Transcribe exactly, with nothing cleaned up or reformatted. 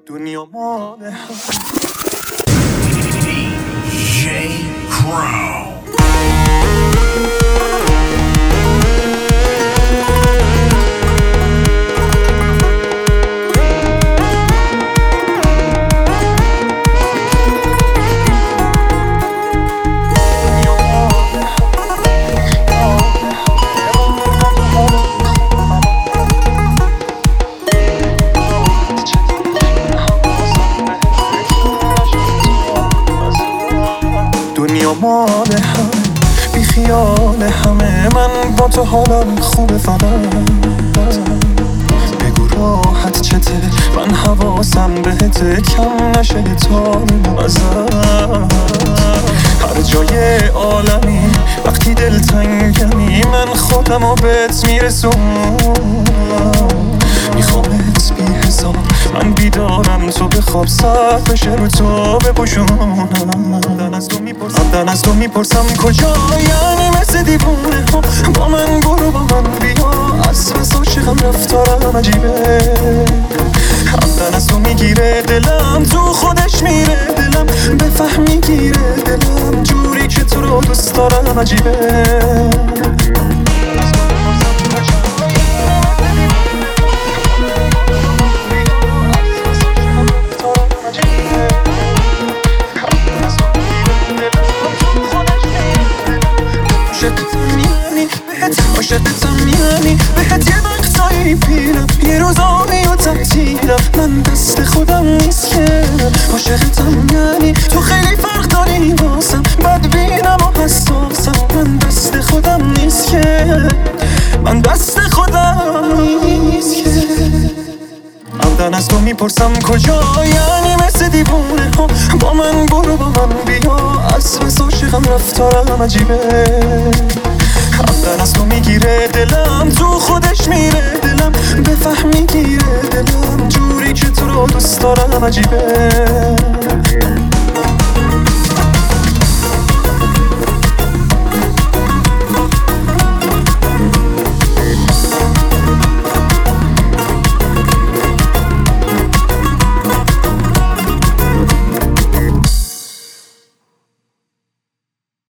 دنیا ماله دی جی Crown. دنیا مال هم بی خیال همه، من با تو حالم خوبه فقط بگو راحت چته، من حواسم بهته کم نشه تا ازم. هر جای عالمی وقتی دلتنگمی من خودمو بهت میرسونم، میخوامت بی حساب، من بیدارم تو بخواب سر بشه رو تو بپوشونم. دن از تو میپرسم دن از تو میپرسم کجا، یعنی مثل دیوونه ها با من برو با من بیا، از بس عاشقم رفتارم عجیبه. دن از تو میگیره دلم، تو خودش میره دلم، بفهم میگیره دلم، جوری که تو رو دوست دارم عجیبه. عاشقتم یعنی بهت یه وقتایی پیرم، یه روزایی و تعطیلم، من دست خودم نیست که. عاشقتم یعنی تو خیلی فرق داری واسم، بدبینم و حساسم، من دست خودم نیست که، من دست خودم نیست که. عمدن از تو میپرسم کجا، یعنی مثل دیوونه ها با من برو با من بیا، از بس عاشقم رفتارم عجیبه. عمدن از تو میگیره دلم، تو خودش میره دلم، بفهم میگیره دلم، جوری که تو رو دوست دارم عجیبه.